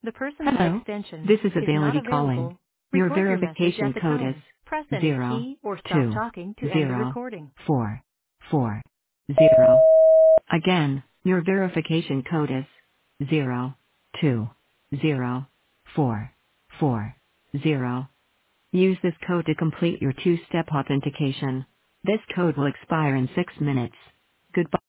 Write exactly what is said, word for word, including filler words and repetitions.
The person at Hello, extension this is is not Availity calling. available. Your Record your message verification at the code is tone. Press any zero key or stop two talking to end the zero recording. four four zero. Again, your verification code is zero two zero four four zero. Use this code to complete your two-step authentication. This code will expire in six minutes. Goodbye.